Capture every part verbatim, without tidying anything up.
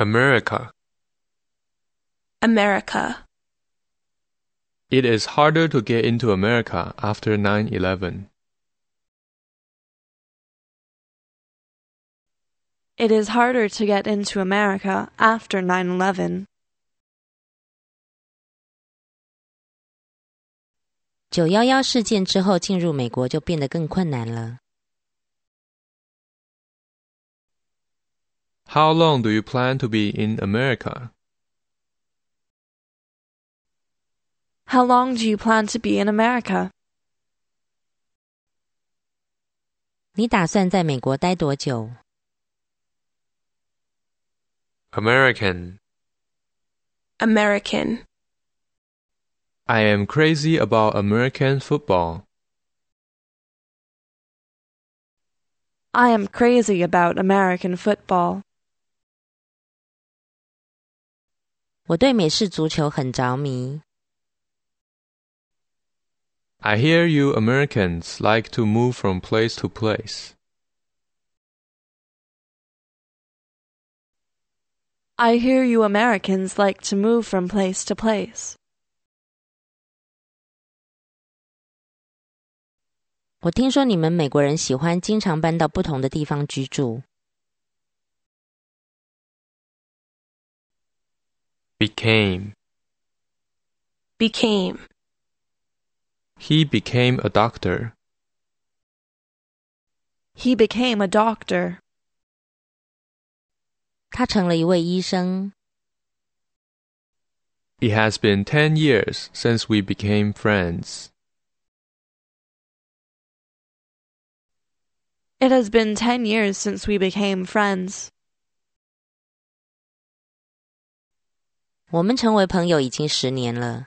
America. America. It is harder to get into America after nine eleven. It is harder to get into America after nine eleven. 九一一事件之后进入美国就变得更困难了。 How long do you plan to be in America? How long do you plan to be in America? 你打算在美国待多久？ American. American. I am crazy about American football. I am crazy about American football. 我对美式足球很着迷。 I hear you Americans like to move from place to place. I hear you Americans like to move from place to place. 我听说你们美国人喜欢经常搬到不同的地方居住。 Became. Became. He became a doctor. He became a doctor. 他成了一位医生。 It has been ten years since we became friends. It has been ten years since we became friends. 我们成为朋友已经十年了。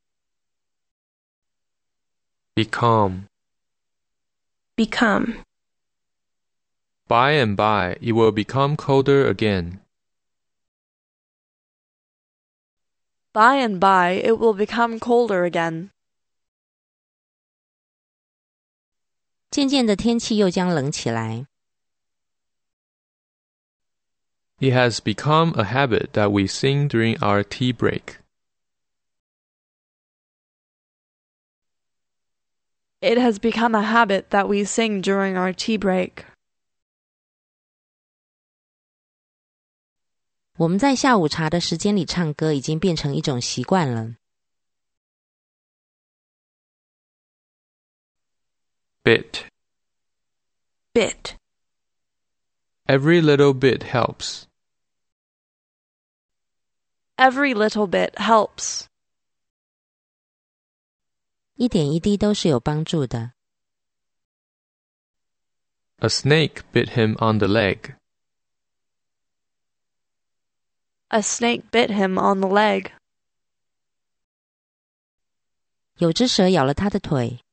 Become. Become. By and by, it will become colder again. By and by, it will become colder again. 渐渐的天气又将冷起来。 It has become a habit that we sing during our tea break. It has become a habit that we sing during our tea break. 我们在下午茶的时间里唱歌已经变成一种习惯了。 Bit. Bit. Every little bit helps. Every little bit helps. 一点一滴都是有帮助的。 A snake bit him on the leg. A snake bit him on the leg. 有只蛇咬了他的腿。